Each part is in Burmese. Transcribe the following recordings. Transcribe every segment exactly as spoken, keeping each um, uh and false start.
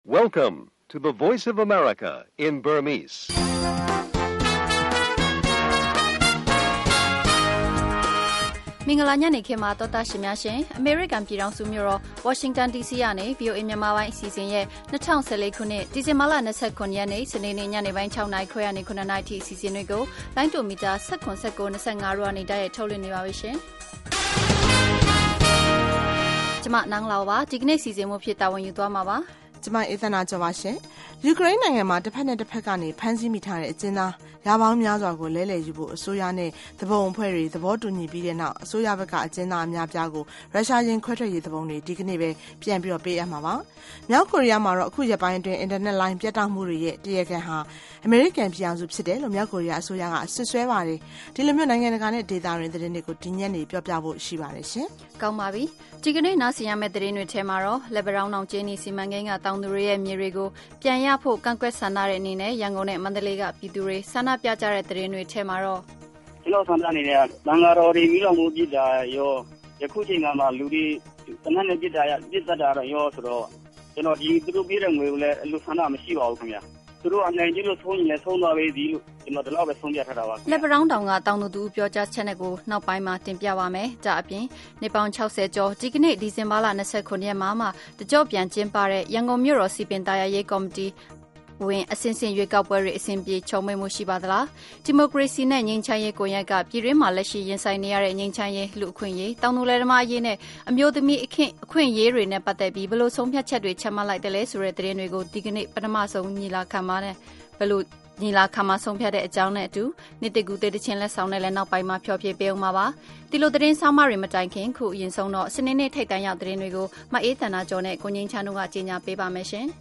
Welcome to the Voice of America in Burmese. ။မင်္ဂလာညနေခင်းမှာတော်တာရှင်များရှင်အမေရိကန်ပြည်ထောင်စုမြို့တော်ဝါရှင်တန် ဒီ စီ ကနေ ဗီ အို အေ မြန်မာပိုင်းအစီအစဉ်ရဲ့၂၀၁၄ခုနှစ်ဒီဇင်ဘာလ၂၉ရက်နေ့စနေနေ့ညနေပိုင်း၆နာရီခွဲကနေ၇နာရီထိအစီအစဉ်တွေကိုလိုင်းတိုမီတာ၁၇ ၁၉ ၂၅တို့ကနေတိုက်ရိုက်ထုတ်လွှင့်နေပါပြီရှင်။ကျမနန်းလာပါဒီကနေ့စီစဉ်မှုဖြစ်တာဝန်ယူသွားမှာပါ။ကျမအေးသနာကျော်ပါရှင်။ယူကရိန်းနိုင်ငံမှာတစ်ဖက်နဲ့တစ်ဖက်ကနေဖမ်းဆီးမိထားတဲ့အကျဉ်းသားရာပေါင်းများစွာကိုလဲလှယ်ယူဖို့အစိုးရနဲ့သဘုံအဖွဲ့တွေသဘောတူညီပြီးတဲ့နောက်အစိုးရဘက်ကအကျဉ်းသားအများပြားကိုရုရှားရင်းခွဲထွက်ရေးသဘုံတွေဒီကနေ့ပဲပြန်ပြီးတော့ပေးအပ်မှာပါ။မြောက်ကိုရီးယားမှာတော့အခုရက်ပိုင်းအတွင်းအင်တာနက်လိုင်းပြတ်တောက်မှုတွေရဲ့တရားခံဟာအမေရိကန်ပြည်အောင်စုဖြစ်တယ်လို့မြောက်ကိုရီးယားအစိုးရကဆွဆွဲပါတယ်။ဒီလိုမျိုးနိုင်ငံတကာနဲ့ဒေသတွင်းသတင်းတွေကိုဒီညနေပြောပြဖို့ရှိပါတယ်ရှင်။ကောင်းပါပြီ။ဒီကနေ့နားဆင်ရမယ့်သတင်းတွေထဲမှာတော့လက်ဗရောင်းအောင်ကျင်းနီစီမံကိန်းကတောင်သူတွေရဲ့မြေတွေကိုပြန်ရဖို့ကန့်ကွက်ဆန္ဒတဲ့အနေနဲ့ရန်ကုန်နဲ့မန္တလေးကပြည်သူတွေဆန္ဒပြကြတဲ့သတင်းတွေထဲမှာတော့ကျွန်တော်ဆန္ဒနေတဲ့လန်ကာတော်တွေပြီးတော့မူပြစ်တာရောယခုချိန်ကမှလူတွေတနက်နဲ့ပြစ်တာရပြစ်တတ်တာရောဆိုတော့ကျွန်တော်ဒီသူတို့ပြတဲ့ငွေကိုလည်းအလိုဆန္ဒမရှိပါဘူးခင်ဗျာသူတို့အနိုင်ကျလို့ဆုံးရင်လည်းဆုံးသွားပဲဒီလို့ကျွန်တော်ဒီလောက်ပဲဆုံးပြထားတာပါလက်ဗရောင်းတောင်ကတောင်သူတူပြောကြားချက်နဲ့ကိုနောက်ပိုင်းမှာတင်ပြပါမယ်ဒါအပြင်နေပေါင်း၆၀ကျော်ဒီကနေ့ဒီဇင်ဘာလ၂၉ရက်မှာမှတကြော့ပြန်ကျင်းပတဲ့ရန်ကုန်မြို့တော်စီပင်သားရေးကော်မတီဝင်အစင်းစင်ရွေးကောက်ပွဲတွေအစဉ်ပြေချုံမိမှုရှိပါသလားဒီမိုကရေစီနဲ့ငြိမ်းချမ်းရေးကိုရက်ကပြည်တွင်းမှာလက်ရှိရင်ဆိုင်နေရတဲ့ငြိမ်းချမ်းရေးလူအခွင့်အရေးတောင်သူလယ်သမားအရေးနဲ့အမျိုးသမီးအခွင့်အခွင့်အရေးတွေနဲ့ပတ်သက်ပြီးဘယ်လိုဆုံးဖြတ်ချက်တွေချမှတ်လိုက်တယ်လဲဆိုတဲ့သတင်းတွေကိုဒီကနေ့ပထမဆုံးညီလာခံမှာနဲ့ဘယ်လိုညီလာခံမှာဆုံးဖြတ်တဲ့အကြောင်းနဲ့အတူနေ့တကူတေးတချင်းလက်ဆောင်နဲ့လည်းနောက်ပိုင်းမှာဖျော်ဖြေပေးအောင်ပါပါဒီလိုသတင်းဆောင်မတွေမတိုင်ခင်ခုအရင်ဆုံးတော့စနေနေ့ထိပ်တန်းရောက်သတင်းတွေကိုမအေးသန္တာကျော်နဲ့ကိုငင်းချမ်းတို့ကကြေညာပေးပါမယ်ရှင်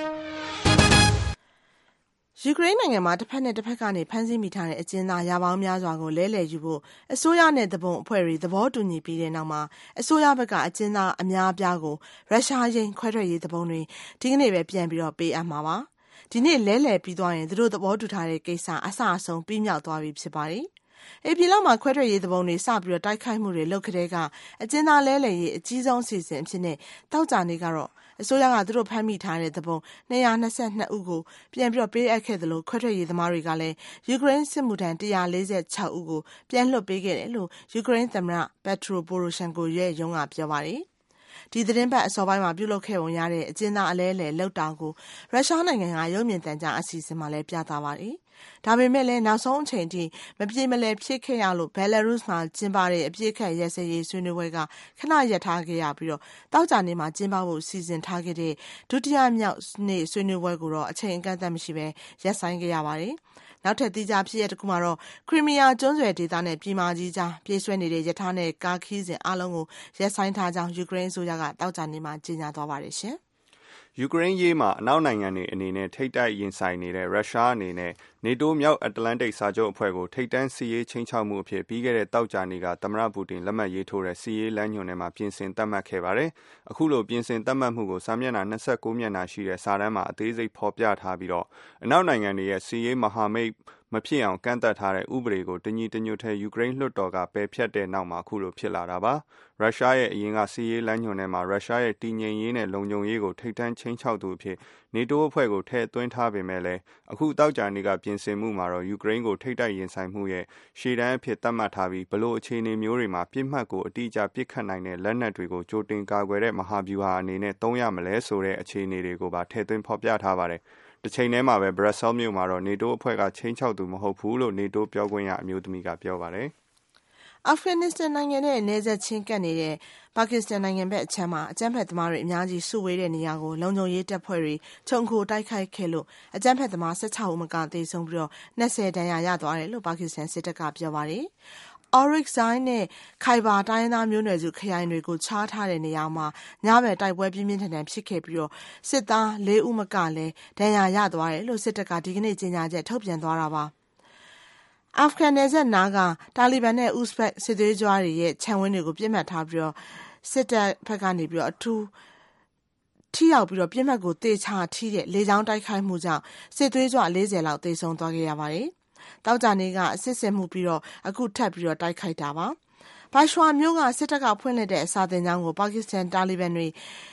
ယူကရိန်းနိုင်ငံမှာတစ်ဖက်နဲ့တစ်ဖက်ကနေဖမ်းဆီးမိထားတဲ့အကျဉ်းသားရာပေါင်းများစွာကိုလဲလှယ်ယူဖို့အစိုးရနဲ့သဘုံအဖွဲ့တွေသဘောတူညီပြီးတဲ့နောက်မှာအစိုးရဘက်ကအကျဉ်းသားအများအပြားကိုရုရှားရင်းခွဲထွက်ရေးသဘုံတွေဒီကနေ့ပဲပြန်ပြီးတော့ပေးအပ်မှာပါ။ဒီနေ့လဲလှယ်ပြီးသွားရင်သူတို့သဘောတူထားတဲ့ကိစ္စအဆအဆုံးပြီးမြောက်သွားပြီဖြစ်ပါတယ်။အေပြည်လောက်မှာခွဲထွက်ရေးသဘုံတွေစပြီးတော့တိုက်ခိုက်မှုတွေလုပ်ခဲ့တဲ့ကအကျဉ်းသားလဲလှယ်ရေးအကြီးဆုံးအစီအစဉ်အဖြစ်နဲ့တောက်ကြနေကတော့အစိုးရကသူတို့ဖမ်းမိထားတဲ့သဘုံ၂၂၂ဦးကိုပြန်ပြီးတော့ပေးအပ်ခဲ့သလိုခွဲထွက်ရေးသမားတွေကလည်းယူကရိန်းစစ်မှုထမ်း၁၄၆ဦးကိုပြန်လွှတ်ပေးခဲ့တယ်လို့ယူကရိန်းသမ္မတပက်ထရိုပိုရိုရှန်ကိုရဲ့ရုံးကပြောပါတယ်။ဒီသတင်းပတ်အစောပိုင်းမှာပြုလုပ်ခဲ့ပုံရတဲ့အကျဉ်းသားအလဲလှယ်လောက်တောင်ကိုရုရှားနိုင်ငံကရုပ်မြင်သံကြားအစီအစဉ်မှာလည်းပြသပါတယ်။ဒါပေမဲ့လည်းနောက်ဆုံးအချိန်ထိမပြေမလည်ဖြစ်ခဲ့ရလို့ဘယ်လာရုစ်မှာကျင်းပတဲ့အပြစ်ခတ်ရဲစရေးဆွေးနွေးပွဲကခဏရပ်ထားခဲ့ရပြီးတော့တောက်ကြနေမှာကျင်းပဖို့စီစဉ်ထားခဲ့တဲ့ဒုတိယမြောက်နေ့ဆွေးနွေးပွဲကိုတော့အချိန်အကန့်အသတ်မရှိပဲရပ်ဆိုင်းခဲ့ရပါတယ်။နောက်ထပ်တိကျဖြစ်ရတဲ့တခုမှာတော့ခရီမီယာကျွန်းဆွယ်ဒေသနဲ့ပြည်မကြီးကြားပြေးဆွဲနေတဲ့ရထားနဲ့ကားခီးစဉ်အလုံးကိုရပ်ဆိုင်းထားကြောင်းယူကရိန်းအစိုးရကတောက်ကြနေမှာကြေညာသွားပါတယ်ရှင်။ယူကရိန်းရေးမှာအနောက်နိုင်ငံတွေအနေနဲ့ထိပ်တိုက်ရင်ဆိုင်နေတဲ့ရုရှားအနေနဲ့နေတိုးမြောက်အတ္တလန်တိတ်စာချုပ်အဖွဲ့ကိုထိပ်တန်းစီးရေးချင်းချောက်မှုအဖြစ်ပြီးခဲ့တဲ့တောက်ကြနေကသမ္မတပူတင်လက်မှတ်ရေးထိုးတဲ့စီးရေးလမ်းညွှန်ထဲမှာပြင်ဆင်သတ်မှတ်ခဲ့ပါတယ်။အခုလိုပြင်ဆင်သတ်မှတ်မှုကိုစာမျက်နှာ၂၉မျက်နှာရှိတဲ့စာတမ်းမှာအသေးစိတ်ဖော်ပြထားပြီးတော့အနောက်နိုင်ငံတွေရဲ့စီးရေးမဟာမိတ်မဖြစ်အောင်ကန့်သတ်ထားတဲ့ဥပဒေကိုတညီတညွတ်ထဲယူကရိန်းလွှတ်တော်ကပယ်ဖျက်တဲ့နောက်မှာအခုလိုဖြစ်လာတာပါ။ရုရှားရဲ့အရင်ကစီးရေးလမ်းညွှန်ထဲမှာရုရှားရဲ့တည်ငြိမ်ရေးနဲ့လုံခြုံရေးကိုထိပ်တန်းချင်းချောက်သူအဖြစ်နေတိုးအဖွဲ့ကိုထည့်သွင်းထားပေမဲ့လည်းအခုတောက်ကြနေကပြင်ဆင်မှုမှာတော့ယူကရိန်းကိုထိပ်တိုက်ရင်ဆိုင်မှုရဲ့ရှေ့တန်းအဖြစ်သတ်မှတ်ထားပြီးဘလို့အခြေအနေမျိုးတွေမှာပြစ်မှတ်ကိုအတိအကျပြစ်ခတ်နိုင်တဲ့လက်နက်တွေကိုကြိုတင်ကာကွယ်တဲ့မဟာဗျူဟာအနေနဲ့သုံးရမလဲဆိုတဲ့အခြေအနေတွေကိုပါထည့်သွင်းဖော်ပြထားပါတယ်။တစ်ချိန်တည်းမှာပဲဘရက်ဆဲလ်မြို့မှာတော့နေတိုးအဖွဲ့ကချင်းချောက်သူမဟုတ်ဘူးလို့နေတိုးပြောခွင့်ရအမျိုးသမီးကပြောပါတယ်။အာဖဂန်နစ္စတန်နိုင်ငံနဲ့နယ်စပ်ချင်းကပ်နေတဲ့ပါကစ္စတန်နိုင်ငံဘက်အချမ်းမှာအကြမ်းဖက်သမားတွေအများကြီးစုဝေးတဲ့နေရာကိုလုံခြုံရေးတပ်ဖွဲ့တွေခြုံခိုတိုက်ခိုက်ခဲ့လို့အကြမ်းဖက်သမား၁၆ဦးမကသေဆုံးပြီးတော့၂၀ဒဏ်ရာရသွားတယ်လို့ပါကစ္စတန်စစ်တပ်ကပြောပါတယ်။ Oryzai နဲ့ခိုင်ဘာတိုင်းရင်းသားမျိုးနွယ်စုခရိုင်တွေကိုခြားထားတဲ့နေရာမှာညဘက်တိုက်ပွဲပြင်းပြင်းထန်ထန်ဖြစ်ခဲ့ပြီးတော့စစ်သား၄ဦးမကလည်းဒဏ်ရာရသွားတယ်လို့စစ်တပ်ကဒီကနေ့ကြေညာချက်ထုတ်ပြန်သွားတာပါ။အာဖဂန်နယ်စပ်နားကတာလီဘန်နဲ့ဥဇဘက်စစ်သွေးကြွတွေရဲ့ခြံဝင်းတွေကိုပြစ်မှတ်ထားပြီးတော့စစ်တပ်ဘက်ကနေပြီးတော့အထူးထိရောက်ပြီးတော့ပြစ်မှတ်ကိုတေချာထိတဲ့လေကြောင်းတိုက်ခိုက်မှုကြောင့်စစ်သွေးကြွ၄၀လောက်သေဆုံးသွားခဲ့ရပါတယ်။တောက်ကြနေကအစစ်စစ်မှုပြီးတော့အခုထပ်ပြီးတော့တိုက်ခိုက်တာပါ။ဘာရှွာမျိုးကစစ်တပ်ကဖွင့်လှစ်တဲ့အစာသင်ကျောင်းကိုပါကစ္စတန်တာလီဘန်တွေ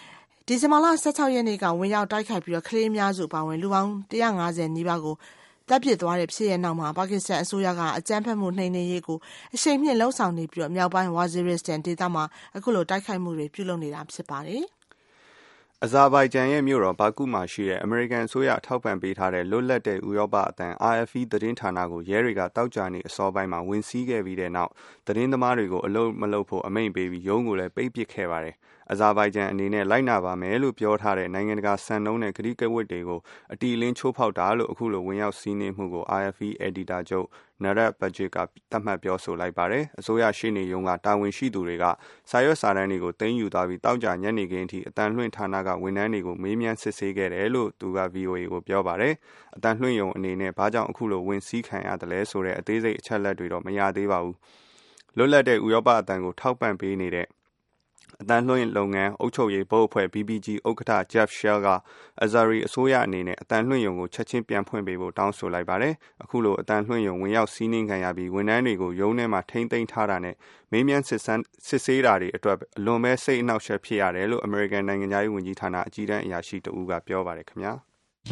ဒီဇင်ဘာလဆယ့်ခြောက်ရက်နေ့ကဝင်ရောက်တိုက်ခိုက်ပြီးတော့ကလေးအများစုပါဝင်လူပေါင်းone hundred fiftyနီးပါးကိုတပ်ပစ်သွားတဲ့ဖြစ်ရနောက်မှာပါကစ္စတန်အစိုးရကအကြမ်းဖက်မှုနှိမ်နင်းရေးကိုအရှိန်မြင့်လှုံ့ဆော်နေပြီးတော့မြောက်ပိုင်း Waziristan ဒေသမှာအခုလိုတိုက်ခိုက်မှုတွေပြုလုပ်နေတာဖြစ်ပါတယ်။အဇာဘိုင်ဂျန်ရဲ့မြို့တော်ဘာကူမှာရှိတဲ့အမေရိကန်အစိုးရထောက်ပံ့ပေးထားတဲ့လွတ်လပ်တဲ့ဥရောပအသံ R F E သတင်းဌာနကိုရဲတွေကတောက်ကြနေအစောပိုင်းမှာဝင်စီးခဲ့ပြီးတဲ့နောက်သတင်းသမားတွေကိုအလုပ်မလုပ်ဖို့အမိန့်ပေးပြီးရုံးကိုလည်းပိတ်ပစ်ခဲ့ပါတယ်။အဇာဘိုင်ဂျန်အနေနဲ့လိုက်နာပါမယ်လို့ပြောထားတဲ့နိုင်ငံတကာစံနှုန်းနဲ့ကတိကဝတ်တွေကိုအတီအလင်းချိုးဖောက်တာလို့အခုလိုဝင်ရောက်စီးနင်းမှုကို R F E အယ်ဒီတာချုပ် Narat Budget ကသတ်မှတ်ပြောဆိုလိုက်ပါတယ်။အစိုးရရှေ့နေရုံးကတာဝန်ရှိသူတွေကစာရွက်စာတမ်းတွေကိုသိမ်းယူသွားပြီးတောက်ကြညနေခင်းအထိအတန်လွှင့်ဌာနကဝန်ထမ်းတွေကိုမေးမြန်းစစ်ဆေးခဲ့တယ်လို့သူက V O A ကိုပြောပါတယ်။အတန်လွှင့်ရုံအနေနဲ့ဘာကြောင့်အခုလိုဝင်စီးခံရတယ်လဲဆိုတဲ့အသေးစိတ်အချက်လက်တွေတော့မရသေးပါဘူး။လွတ်လပ်တဲ့ဥရောပအသံကိုထောက်ပံ့ပေးနေတဲ့အတန်လွှင့်လုပ်ငန်းအုပ်ချုပ်ရေးဘုတ်အဖွဲ့ B B G ဥက္ကဋ္ဌ Jeff Shell ကအဇာရီအစိုးရအနေနဲ့အတန်လွှင့်ရုံကိုချက်ချင်းပြန်ဖွင့်ပေးဖို့တောင်းဆိုလိုက်ပါတယ်။အခုလိုအတန်လွှင့်ရုံဝင်ရောက်စီးနင်းခံရပြီးဝန်ထမ်းတွေကိုရုံးထဲမှာထိန်းသိမ်းထားတာနဲ့မေးမြန်းစစ်ဆန်းစစ်ဆေးတာတွေအတွက်အလွန်ပဲစိတ်အနှောက်အယှက်ဖြစ်ရတယ်လို့ American နိုင်ငံသားရေးဝန်ကြီးဌာနအကြီးတန်းအရာရှိတဦးကပြောပါတယ်ခင်ဗျာ။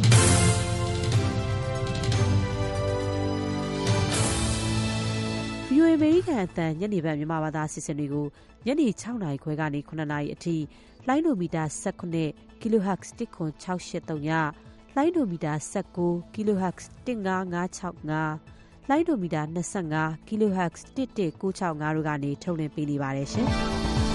V O A အမေရိကန်အသံညနေပိုင်းမြန်မာဘာသာအစီအစဉ်တွေကိုညနေ၆နာရီခွဲကနေ၇နာရီအထိလိုင်းဒိုမီတာ၁၇ kilohertz တစ်ခွန်၆၈၃ညလိုင်းဒိုမီတာ၁၉ kilohertz တစ်၅၅၆၅လိုင်းဒိုမီတာ၂၅ kilohertz တစ်၁၉၆၅တို့ကနေထုတ်လွှင့်ပေးနေပါတယ်ရှင်။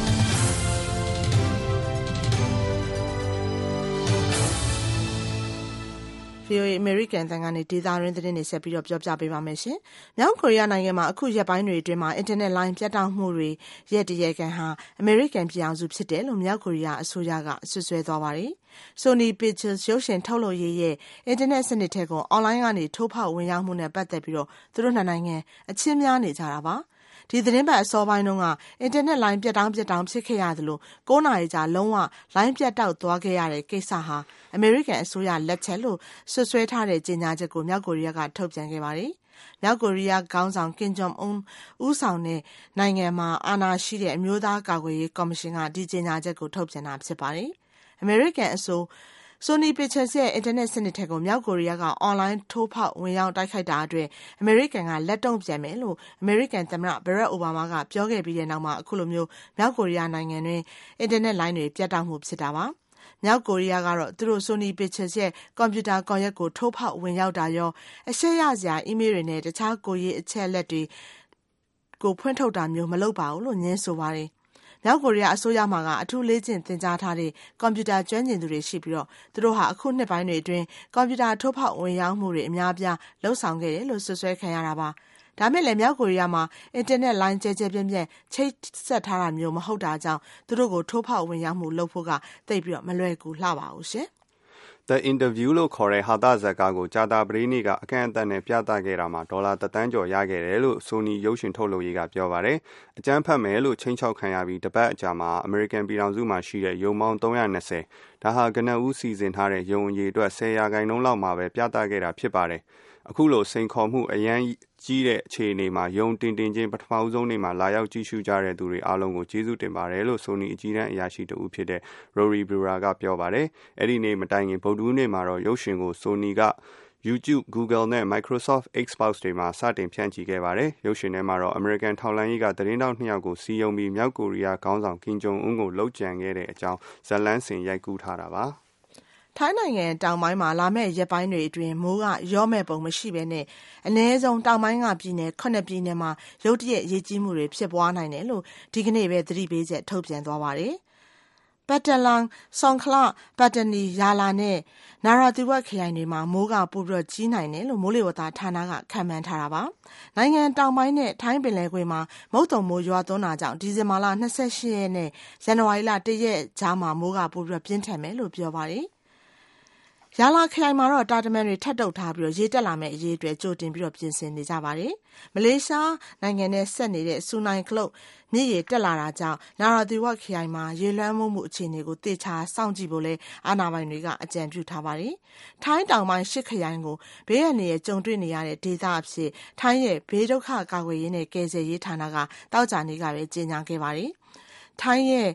V O A အမေရိကန်အသံကနေဒေသရင်းသတင်းတွေဆက်ပြီးတော့ပြောပြပေးပါမယ်ရှင်။မြောက်ကိုရီးယားနိုင်ငံမှာအခုရက်ပိုင်းတွေအတွင်းမှာအင်တာနက်လိုင်းပြတ်တောက်မှုတွေရက်တရက်ကန်ဟာအမေရိကန်ပြည်အောင်စုဖြစ်တယ်လို့မြောက်ကိုရီးယားအစိုးရကဆွဆွဲသွားပါတယ်။ Sony Pictures ရုပ်ရှင်ထုတ်လုပ်ရေးရဲ့အင်တာနက်စနစ်ထဲကိုအွန်လိုင်းကနေထိုးဖောက်ဝင်ရောက်မှုနဲ့ပတ်သက်ပြီးတော့သူတို့နှစ်နိုင်ငံအချင်းများနေကြတာပါ။ဒီသတင်းပတ်အစောပိုင်းတုန်းကအင်တာနက်လိုင်းပြတ်တောင်းပြတ်တောင်းဖြစ်ခဲ့ရသလို၉နာရီကြာလုံးဝလိုင်းပြတ်တောက်သွားခဲ့ရတဲ့ကိစ္စဟာအမေရိကန်အစိုးရလက်ချက်လို့ဆွဆွဲထားတဲ့ကြေညာချက်ကိုမြောက်ကိုရီးယားကထုတ်ပြန်ခဲ့ပါတယ်။မြောက်ကိုရီးယားခေါင်းဆောင်ကင်ဂျုံအွန်းဦးဆောင်တဲ့နိုင်ငံမှာအာဏာရှိတဲ့အမျိုးသားကာကွယ်ရေးကော်မရှင်ကဒီကြေညာချက်ကိုထုတ်ပြန်တာဖြစ်ပါတယ်။အမေရိကန်အစိုးSony Pictures ရဲ့အင်တာနက်စနစ်ထဲကိုမြောက်ကိုရီးယားကအွန်လိုင်းထိုးဖောက်ဝင်ရောက်တိုက်ခိုက်တာအတွက်အမေရိကန်ကလက်တုံ့ပြန်မယ်လို့အမေရိကန်သမ္မတဘရက်အိုဘားမားကပြောခဲ့ပြီးတဲ့နောက်မှာအခုလိုမျိုးမြောက်ကိုရီးယားနိုင်ငံတွင်အင်တာနက်လိုင်းတွေပြတ်တောက်မှုဖြစ်တာပါ။မြောက်ကိုရီးယားကတော့သူတို့ Sony Pictures ရဲ့ကွန်ပျူတာကွန်ရက်ကိုထိုးဖောက်ဝင်ရောက်တာရောအရှက်ရစရာအီးမေးလ်တွေနဲ့တခြားကိုရေးအချက်အလက်တွေကိုဖွင့်ထုတ်တာမျိုးမလုပ်ပါဘူးလို့ညင်းဆိုပါတယ်။မြောက်ကိုရီးယားအစိုးရမှာကအထူးလေ့ကျင့်သင်ကြားထားတဲ့ကွန်ပျူတာကျွမ်းကျင်သူတွေရှိပြီးတော့သူတို့ဟာအခုနှစ်ပိုင်းတွေအတွင်းကွန်ပျူတာထိုးဖောက်ဝင်ရောက်မှုတွေအများအပြားလှုပ်ဆောင်ခဲ့တယ်လို့ဆွဆွဲခံရတာပါ။ဒါမဲ့လည်းမြောက်ကိုရီးယားမှာအင်တာနက်လိုင်းကျဲကျဲပြန့်ပြန့်ချိတ်ဆက်ထားတာမျိုးမဟုတ်တာကြောင့်သူတို့ကိုထိုးဖောက်ဝင်ရောက်မှုလုပ်ဖို့ကသိပ်ပြီးတော့မလွယ်ကူလှပါဘူးရှင်။ The Interview လို့ခေါ်တဲ့ဟာသဇာတ်ကားကိုကြာတာပတေးနေ့ကအကန့်အသတ်နဲ့ပြသခဲ့တာမှာဒေါ်လာတစ်သန်းကျော်ရခဲ့တယ်လို့ Sony ရုပ်ရှင်ထုတ်လုပ်ရေးကပြောပါတယ်။အကြမ်းဖက်မယ်လို့ချိန်ချောက်ခံရပြီးတပတ်အကြာမှာ American ပြည်ထောင်စုမှာရှိတဲ့ရုံပေါင်းသုံးရာ၂၀ဒါဟာကနဦးစီစဉ်ထားတဲ့ရုံအရေအတွက်၁၀ရာခိုင်နှုန်းလောက်မှာပဲပြသခဲ့တာဖြစ်ပါတယ်။အခုလိုစိန်ခေါ်မှုအရန်ကြီးတဲ့အခြေအနေမှာယုံတင်တင်ချင်းပထမဆုံးနေ့မှာလာရောက်ကြည့်ရှုကြတဲ့သူတွေအားလုံးကိုကျေးဇူးတင်ပါတယ်လို့ Sony အကြီးတန်းအရာရှိတဦးဖြစ်တဲ့ Rory Brewer ကပြောပါတယ်။အဲ့ဒီနေ့မတိုင်ခင်ဗုဒ္ဓဟူးနေ့မှာတော့ရုပ်ရှင်ကို Sony က YouTube, Google နဲ့ Microsoft Xbox တွေမှာစတင်ဖြန့်ချိခဲ့ပါတယ်။ရုပ်ရှင်ထဲမှာတော့ American ထောက်လှမ်းရေးကသတင်းတောက်နှစ်ယောက်ကိုစီယုံပြီးမြောက်ကိုရီးယားခေါင်းဆောင်ကင်ဂျုံအွန်းကိုလှုပ်ကြံခဲ့တဲ့အကြောင်းဇာတ်လမ်းစင်ရိုက်ကူးထားတာပါ။ထိုင်းနိုင်ငံတောင်ပိုင်းမှာလာမယ့်ရက်ပိုင်းတွေအတွင်းမိုးကရောမဲ့ပုံမရှိဘဲနဲ့အနည်းဆုံးတောင်ပိုင်းကပြည်နယ်ခုနှစ်ပြည်နယ်မှာရုတ်တရက်ရေကြီးမှုတွေဖြစ်ပွားနိုင်တယ်လို့ဒီကနေ့ပဲသတိပေးချက်ထုတ်ပြန်သွားပါတယ်။ပတ်တလန်၊ဆွန်ခလ၊ပတ်တနီ၊ယာလာနဲ့နာရာသီဝတ်ခရိုင်တွေမှာမိုးကပိုပြီးကြီးနိုင်တယ်လို့မိုးလေဝသဌာနကခန့်မှန်းထားတာပါ။နိုင်ငံတောင်ပိုင်းနဲ့ထိုင်းပင်လယ်ကွေ့မှာမုတ်သုန်မိုးရွာသွန်းတာကြောင့်ဒီဇင်ဘာလ၂၈ရက်နဲ့ဇန်နဝါရီလ၁ရက်ကြားမှာမိုးကပိုပြီးပြင်းထန်မယ်လို့ပြောပါတယ်။ရာလာခရိုင်မှာတော့တာတမန်တွေထပ်တုပ်ထားပြီးရေတက်လာမယ့်အရေးအတွက်ကြိုတင်ပြီးပြင်ဆင်နေကြပါတယ်။မလေးရှားနိုင်ငံနဲ့ဆက်နေတဲ့ဆူနိုင်ခလုတ်မြစ်ရေတက်လာတာကြောင့်နာရာသီဝတ်ခရိုင်မှာရေလွှမ်းမိုးမှုအခြေအနေကိုသေချာစောင့်ကြည့်ဖို့လဲအာဏာပိုင်တွေကအကြံပြုထားပါတယ်။ထိုင်းတောင်ပိုင်းရှစ်ခရိုင်ကိုဘေးရန်တွေကြုံတွေ့နေရတဲ့ဒေသအဖြစ်ထိုင်းရဲ့ဘေးဒုက္ခကာကွယ်ရေးနဲ့ကယ်ဆယ်ရေးဌာနကတောက်ကြနေကပဲကြေညာခဲ့ပါတယ်။ထိုင်းရဲ့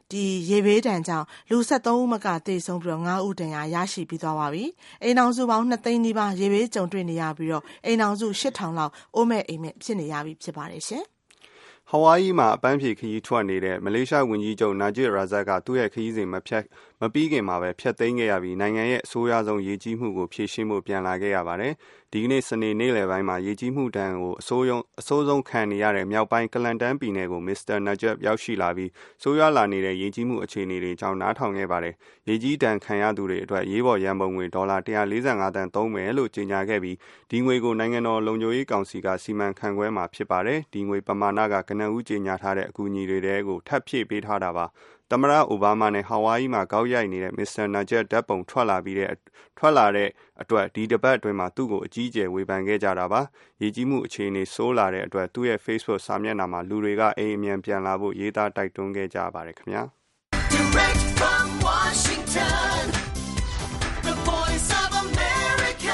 ဒီရေဘေးဒဏ်ကြောင့်လူဆက်သုံးဦးမကသေဆုံးပြီးတော့ငါးဦးတန်ရာရရှိပြီးသွားပါပြီအိမ်အောင်စုပေါင်းနှစ်သိန်းနီးပါးရေဘေးကြုံတွေ့နေရပြီးတော့အိမ်အောင်စုရှစ်ထောင်လောက်အိုးမဲ့အိမ်မဲ့ဖြစ်နေရပြီဖြစ်ပါတယ်ရှင်ဟဝိုင်ယီမှာအပန်းဖြေခရီးထွက်နေတဲ့မလေးရှားဝန်ကြီးချုပ်နာဂျစ်ရာဇတ်ကသူ့ရဲ့ခရီးစဉ်မဖြတ်မပြီးခင်မှာပဲဖျက်သိမ်းခဲ့ရပြီးနိုင်ငံရဲ့အဆိုးရွားဆုံးရေကြီးမှုကိုဖြေရှင်းဖို့ပြန်လာခဲ့ရပါတယ်။ဒီကနေ့စနေနေ့လယ်ပိုင်းမှာရေကြီးမှုတန်းကိုအဆိုးဆုံးအဆိုးဆုံးခံနေရတဲ့မြောက်ပိုင်းကလန်တန်ပြည်နယ်ကိုမစ္စတာနာဂျတ်ရောက်ရှိလာပြီးဆိုးရွားလာနေတဲ့ရေကြီးမှုအခြေအနေတွေကြောင့်နားထောင်ခဲ့ပါတယ်။ရေကြီးတန်းခံရသူတွေအတွက်ရေးပေါ်ရန်ပုံငွေဒေါ်လာone hundred forty-fiveတန်သုံးမယ်လို့ကြေညာခဲ့ပြီးဒီငွေကိုနိုင်ငံတော်လုံခြုံရေးကောင်စီကစီမံခန့်ခွဲမှာဖြစ်ပါတယ်။ဒီငွေပမာဏကကနဦးကြေညာထားတဲ့အကူအညီတွေတဲကိုထပ်ဖြည့်ပေးထားတာပါ။သမ္မတအိုဘားမားနဲ့ဟာဝိုင်ယီမှာကောက်ရိုက်နေတဲ့မစ္စတာနာဂျက်ဓာတ်ပုံထွက်လာပြီးတဲ့ထွက်လာတဲ့အတွက်ဒီတပတ်အတွင်းမှာသူ့ကိုအကြီးအကျယ်ဝေဖန်ခဲ့ကြတာပါ။ရေကြီးမှုအခြေအနေဆိုးလာတဲ့အတွက်သူ့ရဲ့ Facebook စာမျက်နှာမှာလူတွေကအိမ်အမြန်ပြန်လာဖို့ရေးသားတိုက်တွန်းခဲ့ကြပါတယ်ခင်ဗျာ။ Direct from Washington, the voice of America,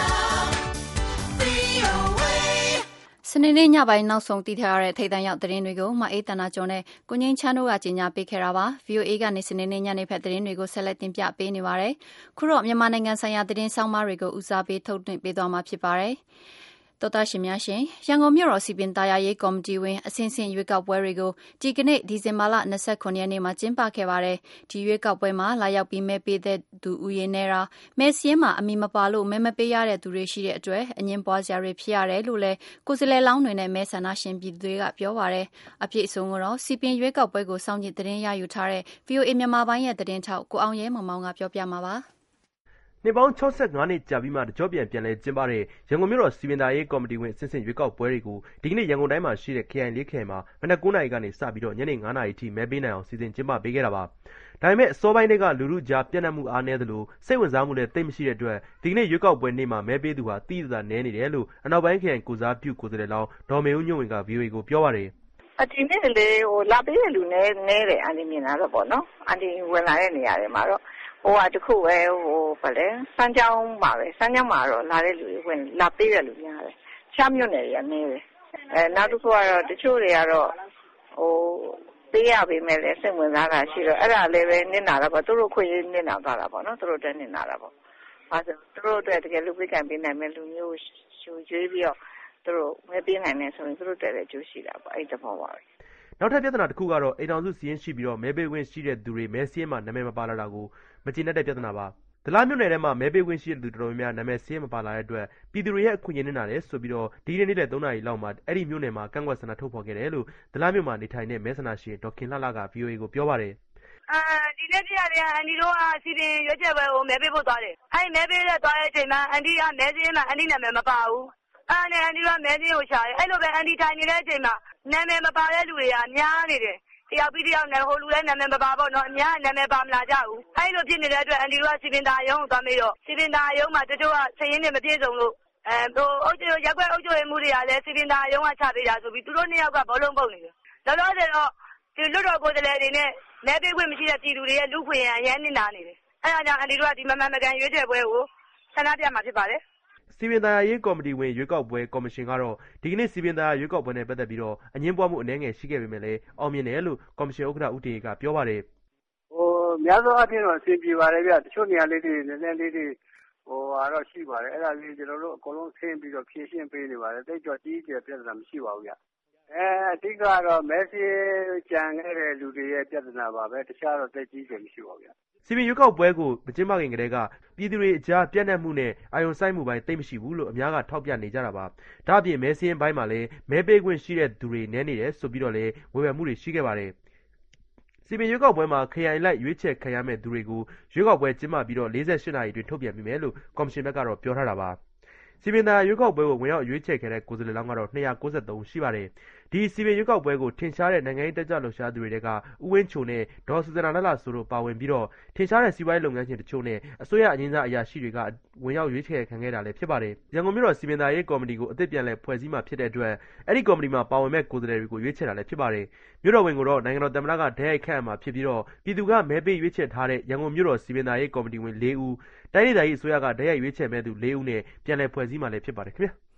V O A စနေနေ့ညပိုင်းနောက်ဆုံးတည်ထားရတဲ့ထိပ်တန်းရောက်သတင်းတွေကိုမအေးတနာကျော်နဲ့ကိုငင်းချမ်းတို့ကကြီးညာပေးခဲ့တာပါ V O A ကနေစနေနေ့ညနေဖက်သတင်းတွေကိုဆက်လက်တင်ပြပေးနေပါတယ်ခုတော့မြန်မာနိုင်ငံဆိုင်ရာသတင်းဆောင်မတွေကိုဦးစားပေးထုတ်လွှင့်ပေးသွားမှာဖြစ်ပါတယ်တော်တာရှင်များရှင်ရန်ကုန်မြို့တော်စီပင်သားရရေးကော်မတီဝင်အစဉ်စဉ်ရွေးကောက်ပွဲတွေကိုဒီကနေ့ဒီဇင်ဘာလtwenty-ninthရက်နေ့မှာကျင်းပခဲ့ပါတယ်ဒီရွေးကောက်ပွဲမှာလာရောက်ပြီးမဲပေးတဲ့သူဦးရေနဲ့ရာမဲစင်းမှာအမိမပါလို့မဲမပေးရတဲ့သူတွေရှိတဲ့အတွက်အငင်းပွားစရာတွေဖြစ်ရတယ်လို့လည်းကိုယ်စားလှယ်လောင်းတွေနဲ့မဲဆန္ဒရှင်ပြည်သူတွေကပြောပါတယ်အပြည့်အစုံကတော့စီပင်ရွေးကောက်ပွဲကိုစောင့်ကြည့်သတင်းရယူထားတဲ့ V O A မြန်မာပိုင်းရဲ့သတင်းထောက်ကိုအောင်ရဲမောင်မောင်ကပြောပြမှာပါနှစ်ပေါင်းsixty-fiveနှစ်ကြာပြီးမှတကြော့ပြန်ပြန်လဲကျင်းပတဲ့ရန်ကုန်မြို့တော်စီပင်သာရေးကော်မတီဝင်အဆင့်ဆင့်ရွေးကောက်ပွဲတွေကိုဒီကနေ့ရန်ကုန်တိုင်းမှာရှိတဲ့ခရိုင်လေးခရိုင်မှာမနက်nineနာရီကနေစပြီးတော့ညနေfiveနာရီအထိမဲပေးနိုင်အောင်စီစဉ်ကျင်းပပေးခဲ့တာပါ။ဒါပေမဲ့အစောပိုင်းတွေကလူလူကြားပြန့်နှံ့မှုအားနည်းသလိုစိတ်ဝင်စားမှုလည်းသိပ်မရှိတဲ့အတွက်ဒီကနေ့ရွေးကောက်ပွဲနေ့မှာမဲပေးသူဟာတိတိကျကျနည်းနေတယ်လို့အနောက်ပိုင်းခရိုင်ကိုစားပြုကိုယ်စားလှယ်လောင်းဒေါ်မေဦးညွန့်ဝင်က V O A ကိုပြောပါတယ်။အဒီနေ့လေဟိုလာပေးတဲ့လူနည်းနည်းတယ်အန်ဒီမြင်လာတော့ပေါ့နော်။အန်ဒီဝင်လာတဲ့နေရာတွေမှာတော့ဟိုဟာတခုပဲဟိုဗလဲစမ်းကြောင်းမှာပဲစမ်းကြောင်းမှာတော့လာတဲ့လူတွေဝင်လာပေးတဲ့လူများတယ်။ရှားမြို့နယ်တွေကနေတယ်။အဲနောက်တစ်ခုကတော့တချို့တွေကတော့ဟိုပေးရပေးမယ်လေစိတ်ဝင်စားတာရှိတော့အဲ့ဒါလည်းပဲနစ်နာတာပေါ့သူတို့ခွင့်ရနစ်နာသွားတာပေါ့နော်သူတို့တက်နစ်နာတာပေါ့။ဘာလို့သူတို့အတွက်တကယ်လူပေးကံပေးနိုင်မဲ့လူမျိုးရှူကျွေးပြီးတော့သူတို့မဲပေးနိုင်နေဆိုရင်သူတို့တက်တဲ့အကျိုးရှိတာပေါ့အဲ့တဘောပါပဲ။နောက်ထပ်ပြဿနာတစ်ခုကတော့အိမ်တော်စုစီးရင်ရှိပြီးတော့မဲပေးခွင့်ရှိတဲ့သူတွေမဲစင်းမှာနာမည်မပါလာတာကိုမကျေနပ်တဲ့ပြဿနာပါဒလားမြို့နယ်ထဲမှာမဲပေးခွင့်ရှိတဲ့သူတော်တော်များများနာမည်စင်းမပါလာတဲ့အတွက်ပြည်သူတွေရဲ့အခွင့်အရေးနဲ့နာတယ်ဆိုပြီးတော့ဒီနေ့နေ့လယ်threeနာရီလောက်မှာအဲ့ဒီမြို့နယ်မှာကန့်ကွက်ဆန္ဒထုတ်ဖော်ခဲ့တယ်လို့ဒလားမြို့မှာနေထိုင်တဲ့မဲဆန္ဒရှင်ဒေါက်ခင်လှလှက V O A ကိုပြောပါတယ်အာဒီနေ့ပြရတယ်အန်ဒီတို့အစီအစဉ်ရွေးချယ်ပွဲကိုမဲပေးဖို့သွားတယ်အဲ့မဲပေးတဲ့သွားတဲ့အချိန်မှာအန်ဒီကမဲစင်းမှာအန်ဒီနာမည်မပါဘူးအဲ့နဲ့အန်ဒီကမဲစင်းကိုရှာတယ်အဲ့လိုပဲအန်ဒီထိုင်နေတဲ့အချိန်မှာနာမည်မပါတဲ့လူတွေကများနေတယ်တယောက်ပြီးတယောက်နဲ့ဟိုလူလည်းနာမည်မပါပေါ့နော်အများနာမည်ပါမလာကြဘူးအဲ့လိုဖြစ်နေတဲ့အတွက်အန်ဒီတို့ကစီပင်သာရုံးကိုသွားမေးတော့စီပင်သာရုံးမှာတချို့ကစရင်တွေမပြည့်စုံလို့အဲဟိုအုပ်ချုပ်ရက်ွက်အုပ်ချုပ်ရေးမှုတွေကလည်းစီပင်သာရုံးကချပေးတာဆိုပြီးသူတို့နှစ်ယောက်ကဘောလုံးပုတ်နေတယ်လောလောဆယ်တော့ဒီလွတ်တော်ကိုယ်စားလှယ်တွေနဲ့မဲပေးခွင့်မရှိတဲ့ပြည်သူတွေရဲ့လူခွင့်ရအရင်နစ်နာနေတယ်အဲ့ဒါကြောင့်အန်ဒီတို့ကဒီမမှန်မကန်ရွေးချယ်ပွဲကိုဆန္ဒပြမှာဖြစ်ပါတယ်စီပင်သာရေးကော်မတီဝင်ရွေးကောက်ပွဲကော်မရှင်ကတော့ဒီကနေ့စီပင်သာရွေးကောက်ပွဲနဲ့ပတ်သက်ပြီးတော့အငင်းပွားမှုအနည်းငယ်ရှိခဲ့ပေမဲ့လည်းအောင်မြင်တယ်လို့ကော်မရှင်ဥက္ကဋ္ဌဦးတေကပြောပါတယ်ဟိုများသောအားဖြင့်တော့အဆင်ပြေပါတယ်ဗျတချို့နေရာလေးတွေနည်းနည်းလေးတွေဟိုဟာတော့ရှိပါတယ်အဲ့ဒါလေးကျွန်တော်တို့အကုန်လုံးဆင်းပြီးတော့ဖြည့်ရှင်းပေးနေပါတယ်တိတ်ကြောကြီးကျယ်ပြဿနာမရှိပါဘူးဗျအဲအဓိကတော့မဲဆီကြံခဲ့တဲ့လူတွေရဲ့ပြဿနာပါပဲတခြားတော့တိတ်ကြီးကျယ်မရှိပါဘူးဗျစီပင်ရွေးကောက်ပွဲကိုမကျင်းပခင်ကတည်းကပြည်သူတွေအကြားပြန့်နှံ့မှုနဲ့အာရုံစိုက်မှုပိုင်းသိမ့်မရှိဘူးလို့အများကထောက်ပြနေကြတာပါ။ဒါ့အပြင်မဲစင်းပိုင်းမှာလည်းမဲပေးခွင့်ရှိတဲ့သူတွေနည်းနေတယ်ဆိုပြီးတော့လည်းဝေဖန်မှုတွေရှိခဲ့ပါတယ်။စီပင်ရွေးကောက်ပွဲမှာခရိုင်လိုက်ရွေးချယ်ခံရမယ့်သူတွေကိုရွေးကောက်ပွဲကျင်းပပြီးတော့forty-eightနာရီအတွင်းထုတ်ပြန်ပြီးမယ်လို့ကော်မရှင်ဘက်ကတော့ပြောထားတာပါ။စီပင်သာရွေးကောက်ပွဲကိုဝင်ရောက်ရွေးချယ်ခဲ့တဲ့ကိုယ်စားလှယ်လောင်းကတော့two ninety-threeရှိပါတယ်။ဒီစီပင်ရွေးကောက်ပွဲကိုထင်ရှားတဲ့နိုင်ငံရေးတက်ကြွလှုပ်ရှားသူတွေကဦးဝင်းချိုနဲ့ဒေါ်စုဇနာလှလှဆိုတို့ပါဝင်ပြီးတော့ထင်ရှားတဲ့စီးပွားရေးလုပ်ငန်းရှင်တချို့နဲ့အစိုးရအငင်းစားအရာရှိတွေကဝင်ရောက်ရွေးချယ်ခံခဲ့တာလည်းဖြစ်ပါတယ်။ရန်ကုန်မြို့တော်စီပင်သာရေးကော်မတီကိုအသစ်ပြန်လည်ဖွဲ့စည်းမှဖြစ်တဲ့အတွက်အဲ့ဒီကော်မတီမှာပါဝင်မဲ့ကိုယ်စားလှယ်တွေကိုရွေးချယ်တာလည်းဖြစ်ပါတယ်။မြို့တော်ဝင်ကိုတော့နိုင်ငံတော်သမ္မတကဓာတ်ရိုက်ခန့်အမှာဖြစ်ပြီးတော့ပြည်သူကမဲပေးရွေးချယ်ထားတဲ့ရန်ကုန်မြို့တော်စီပင်သာရေးကော်မတီဝင်fourဦးတိုင်းဒေသကြီးအစိုးရကဓာတ်ရိုက်ရွေးချယ်မဲ့သူfourဦးနဲ့ပြန်လည်ဖွဲ့စည်းမှလည်းဖြစ်ပါတယ်ခင်ဗျာ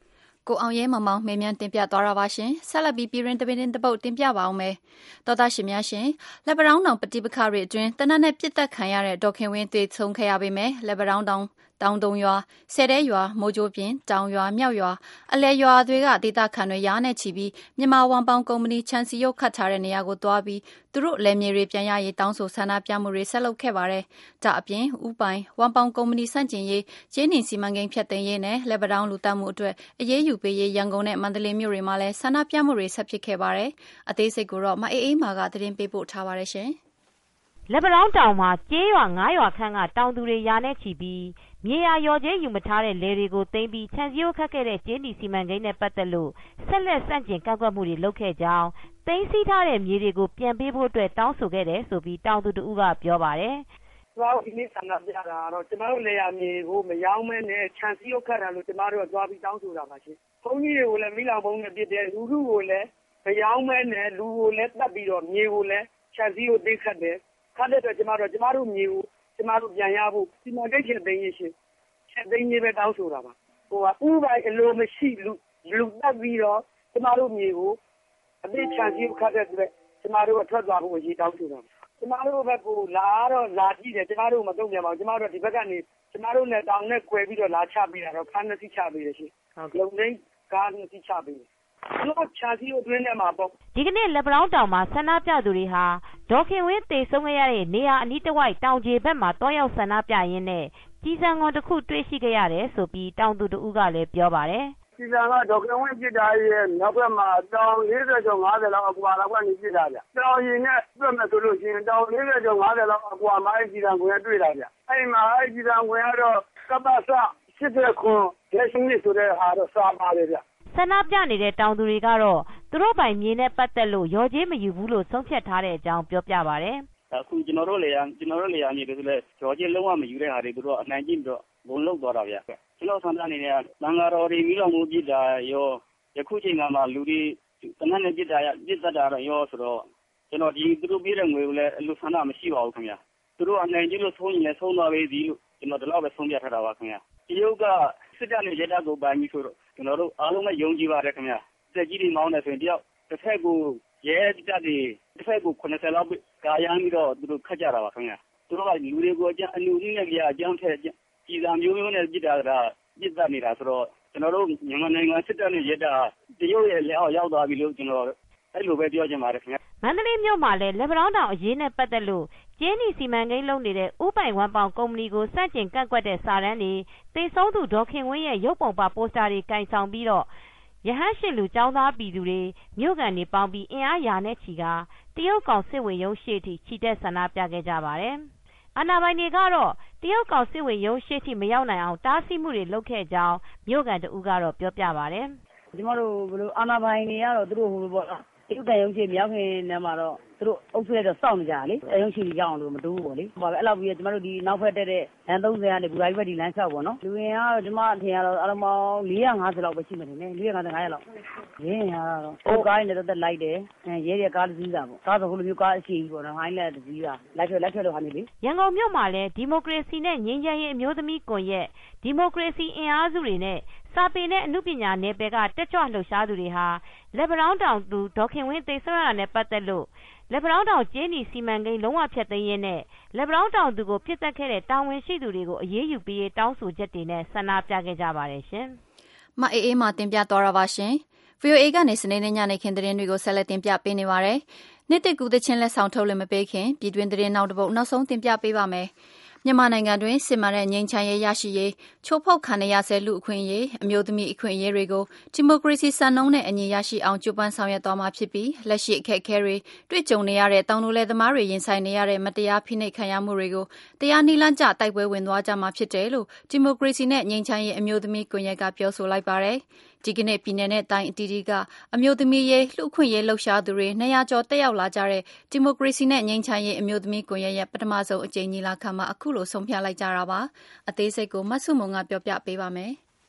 ကိုအောင်ရဲမောင်မောင်မေးမြန်းတင်ပြသွားတာပါရှင်ဆက်လက်ပြီးပြည်ရင်းတပင်းတပုတ်တင်ပြပါအောင်မယ်တော်သားရှင်များရှင်လက်ပတောင်းတောင်ပฏิပခတွေအတွင်းတနက်နဲ့ပြစ်တက်ခံရတဲ့ဒေါခင်ဝင်းသေဆုံးခဲ့ရပေမဲ့လက်ပတောင်းတောင်တောင်တုံရွာဆယ်တဲရွာမိုးကြိုးပြင်တောင်ရွာမြောက်ရွာအလဲရွာတွေကဒေသခံတွေရားနဲ့ချီပြီးမြန်မာဝန်ပေါင်းကုမ္ပဏီချန်စီရုပ်ခတ်ထားတဲ့နေရာကိုတွားပြီးသူတို့လယ်မြေတွေပြန်ရရေးတောင်းဆိုဆန္ဒပြမှုတွေဆက်လုပ်ခဲ့ပါတယ်။ဒါအပြင်ဥပိုင်ဝန်ပေါင်းကုမ္ပဏီစန့်ကျင်ရေးကျင်းနေစီမံကိန်းဖြတ်သိမ်းရေးနဲ့လက်ပတောင်းလူတက်မှုအတွက်အရေးယူပေးရေးရန်ကုန်နဲ့မန္တလေးမြို့တွေမှာလည်းဆန္ဒပြမှုတွေဆက်ဖြစ်ခဲ့ပါတယ်။အသေးစိတ်ကိုတော့မအေးအေးမာကသတင်းပေးပို့ထားပါတယ်ရှင်။လက်ပတောင်းတောင်မှာကျေးရွာငါးရွာခန့်ကတောင်သူတွေရာနဲ့ချီပြီးမြေယာရော်ကျဲယူမထားတဲ့လယ်တွေကိုသိမ်းပြီးခြံစည်းရိုးခတ်ခဲ့တဲ့ကျင်းဒီစီမံကိန်းနဲ့ပတ်သက်လို့ဆက်လက်ဆန့်ကျင်ကန့်ကွက်မှုတွေလုပ်ခဲ့ကြောင်းသိမ်းဆည်းထားတဲ့မြေတွေကိုပြန်ပေးဖို့အတွက်တောင်းဆိုခဲ့တယ်ဆိုပြီးတောင်သူတဦးကပြောပါတယ်။ကျွန်တော်ဒီနေ့ဆန္ဒပြတာတော့ကျွန်တော်တို့လယ်ယာမြေကိုမရောင်းမဲနဲ့ခြံစည်းရိုးခတ်တာလို့ကျွန်တော်တို့သွားပြီးတောင်းဆိုတာပါရှင်။ဘုန်းကြီးတွေကိုလည်းမိလောင်ဘုံနဲ့ပြစ်တယ်လူလူကိုလည်းမရောင်းမဲနဲ့လူကိုလည်းတတ်ပြီးတော့မြေကိုလည်းခြံစည်းရိုးသိမ်းခတ်တယ်ခတ်တဲ့အတွက်ကျွန်တော်တို့ကျွန်တော်တို့မြေကိုကျွန်တော်တို့ပြန်ရဖို့စီမံကိန်းချက်သိမ်းရရှင်ချက်သိမ်းရေးပဲတောင်းဆိုတာပါဟိုကဥပိုင်အလိုမရှိလူလူတက်ပြီးတော့ကျမတို့မြေကိုအပြည့်ချန်စီခတ်တဲ့အတွက်ကျမတို့အထွက်သွားဖို့ရေးတောင်းဆိုတာကျမတို့ဘက်ကိုလာတော့လာကြည့်တယ်ကျမတို့မတုံ့ပြန်ပါဘူးကျမတို့ဒီဘက်ကနေကျမတို့နဲ့တောင်းနဲ့ကွယ်ပြီးတော့လာချပေးတာတော့ခန်းနှစ်စီးချပေးတယ်ရှင်ဟုတ်လုံသိန်းကားနှစ်စီးချပေးတယ်လို့ချာစီကိုတွင်းထဲမှာပေါ့ဒီကနေ့လက်ပတောင်းတောင်မှာဆန္ဒပြသူတွေဟာဒေါခင်ဝင်းသေဆုံးခဲ့ရတဲ့နေရာအနီးတစ်ဝိုက်တောင်ကျေဘက်မှာတွားရောက်ဆန္ဒပြရင်းနဲ့ကြီးစံကွန်တစ်ခုတွေ့ရှိခဲ့ရတယ်ဆိုပြီးတောင်သူတူကလည်းပြောပါတယ်ကြီးစံကဒေါခင်ဝင်းပြစ်တာရဲ့နောက်ဘက်မှာတောင်၄၀ကျော်၅၀လောက်အကွာလောက်ကနေပြစ်တာဗျတောင်ရင်နဲ့ပြတ်မယ်ဆိုလို့ရှိရင်တောင်၄၀ကျော်၅၀လောက်အကွာမှာအဲ့ကြီးစံကွင်းတွေ့တာဗျအဲ့မှာအဲ့ကြီးစံကွင်းကတော့ကပ္ပစစစ်တဲ့ခွန်ဒေရှင်နစ်ဆိုတဲ့ဟာတော့စားပါတယ်ဗျဆန္ဒပြနေတဲ့တောင်သူတွေကတော့သူတို့ပိုင်မြေနဲ့ပတ်သက်လို့ရော်ကြေးမယူဘူးလို့ဆုံးဖြတ်ထားတဲ့အကြောင်းပြောပြပါတယ်အခုကျွန်တော်တို့လေကျွန်တော်တို့လေအနေနဲ့ဆိုလဲရော်ကြေးလုံးဝမယူတဲ့ဟာတွေသူတို့အနိုင်ကျင့်ပြီးတော့ဘုံလုံးသွားတာဗျကျွန်တော်ဆန္ဒအနေနဲ့လန်ကာတော်တွေပြီးတော့မူပြစ်တာရောယခုချိန်ကမှလူတွေတနက်နဲ့ပြစ်တာရပြစ်တတ်တာရောဆိုတော့ကျွန်တော်ဒီသူတို့ပြတဲ့ငွေကိုလည်းအလိုဆန္ဒမရှိပါဘူးခင်ဗျာသူတို့အနိုင်ကျင့်လို့ဆုံးရင်လည်းဆုံးသွားပဲစီလို့ကျွန်တော်ဒီလောက်ပဲဆုံးပြထားတာပါခင်ဗျာဒီယုတ်ကစစ်တပ်နဲ့ရဲတပ်ကိုပိုင်းပြီးဆိုတော့ကျွန်တော်တို့အားလုံးလည်းယုံကြည်ပါတယ်ခင်ဗျာတက်ကြီးတွေမောင်းနေဆိုရင်တယောက်တစ်ဖက်ကိုရဲတပ်တွေတစ်ဖက်ကိုခုနှစ်ဆယ်လောက်ကာရမ်းပြီးတော့သူတို့ခတ်ကြတာပါခင်ဗျာသူတို့ကလူတွေကိုအကျအနူနည်းနဲ့ကြာအကြောင်းထက်ပြည်သာမျိုးမျိုးနဲ့ပြစ်တာကပြစ်တတ်နေတာဆိုတော့ကျွန်တော်တို့မြန်မာနိုင်ငံစစ်တပ်နဲ့ရဲတပ်တရုတ်ရဲ့လက်အောက်ရောက်သွားပြီလို့ကျွန်တော်အဲ့လိုပဲပြောချင်ပါတယ်ခင်ဗျာမန္တလေးမြို့မှာလည်းလက်ပတောင်းတောင်အရေးနဲ့ပတ်သက်လို့ကျင်းနီစီမံကိန်းလုပ်နေတဲ့ဥပိုင်ဝမ်ပေါင်ကုမ္ပဏီကိုစန့်ကျင်ကန့်ကွက်တဲ့စာတမ်းတွေသေဆုံးသူဒေါခင်ဝင်းရဲ့ရုပ်ပုံပါပိုစတာတွေကင်ဆောင်ပြီးတော့ရဟန်းရှင်လူចောင်းသားပြည်သူတွေမြို့ကန်တွေပေါင်းပြီးအင်အားရာနဲ့ချီကတရုတ်ကောင်စစ်ဝင်ရုံးရှေ့ထိချီတက်ဆန္ဒပြခဲ့ကြပါတယ်။အာဏာပိုင်တွေကတော့တရုတ်ကောင်စစ်ဝင်ရုံးရှေ့ထိမရောက်နိုင်အောင်တားဆီးမှုတွေလုပ်ခဲ့ကြောင်းမြို့ကန်တူကတော့ပြောပြပါတယ်။ကျမတို့ဘယ်လိုအာဏာပိုင်တွေကတော့သူတို့ဟိုလိုပေါ့နော်တရုတ်ကန်ရုံးရှေ့မရောက်ခင်နဲ့မှာတော့သူတို့အုပ်စုလိုက်တော့စောင့်နေကြလေအရုံးရှိကြီးရောက်အောင်လို့မတိုးဘူးပေါ့လေဟိုပါပဲအဲ့လောက်ပြီးကျမတို့ဒီနောက်ဖက်တက်တဲ့လမ်းသုံးဆယ်ကနေဘူရာကြီးဘက်ဒီလမ်းလျှောက်ပေါ့နော်လူဝင်ကတော့ကျမအထင်ကတော့အလုံးပေါင်း၄၅၀လောက်ပဲရှိမှတယ်နဲ့၄၅၅ရက်လောက်ရင်းရတော့ဟိုကားနဲ့တက်လိုက်တယ်ရဲရဲကားတစ်စီးတာပေါ့ကားဆိုဟိုလိုမျိုးကားအရှိကြီးပေါ့နော်ဟိုင်းလက်တစ်စီးတာလိုက်ထွက်လက်ထွက်လို့ဟာနေလေရန်ကုန်မြို့မှာလည်းဒီမိုကရေစီနဲ့ငြိမ်းချမ်းရေးအမျိုးသမီးကွန်ရက်ဒီမိုကရေစီအင်အားစုတွေနဲ့စာပေနဲ့အမှုပညာနယ်ပယ်ကတက်ကြွလှုပ်ရှားသူတွေဟာလက်ပတောင်းတောင်သူဒေါခင်ဝင်းသေဆုံးရတာနဲ့ပတ်သက်လို့လက်ပတောင်းတောင်ကျင်းနီစီမံကိန်းလုံးဝဖျက်သိမ်းရေးနဲ့လက်ပတောင်းတောင်သူကိုပြစ်တက်ခဲ့တဲ့တာဝန်ရှိသူတွေကိုအရေးယူပေးရေးတောင်းဆိုချက်တွေနဲ့ဆန္ဒပြခဲ့ကြပါတယ်ရှင်။မအေးအေးမှတင်ပြတော်ရပါရှင်။ဗွီအိုအေကနေစနေနေ့ညနေခင်းသတင်းတွေကိုဆက်လက်တင်ပြပေးနေပါတယ်။နေ့တစ်ကူသချင်းလက်ဆောင်ထုတ်လွှင့်မပေးခင်ပြည်တွင်းသတင်းနောက်တစ်ပုဒ်နောက်ဆုံးတင်ပြပေးပါမယ်။မြန်မာနိုင်ငံတွင်စစ်မှန်တဲ့ငြိမ်းချမ်းရေးရရှိရေးချိုးဖောက်ခံရဆဲလူအခွင့်အရေးအမျိုးသမီးအခွင့်အရေးတွေကိုဒီမိုကရေစီစံနှုန်းနဲ့အညီရရှိအောင်ကြိုးပမ်းဆောင်ရွက်သွားမှာဖြစ်ပြီးလက်ရှိအခက်အခဲတွေတွေ့ကြုံနေရတဲ့တောင်သူလယ်သမားတွေရင်ဆိုင်နေရတဲ့မတရားဖိနှိပ်ခံရမှုတွေကိုတရားနည်းလမ်းကျတိုက်ပွဲဝင်သွားကြမှာဖြစ်တယ်လို့ဒီမိုကရေစီနဲ့ငြိမ်းချမ်းရေးအမျိုးသမီးကွန်ရက်ကပြောဆိုလိုက်ပါတယ်။ဒီကနေ့ပြည်내နဲ့တိုင်းအသီးသီးကအမျိုးသမီးရေးလူ့အခွင့်အရေးလှုပ်ရှားသူတွေနှစ်ရာကျော်တက်ရောက်လာကြတဲ့ဒီမိုကရေစီနဲ့ငြိမ်းချမ်းရေးအမျိုးသမီးကွန်ရက်ရဲ့ပထမဆုံးအကြိမ်ညီလာခံမှာအခုလိုဆုံးဖြတ်လိုက်ကြတာပါ။အသေးစိတ်ကိုမဆုမွန်ကပြောပြပေးပါမယ်။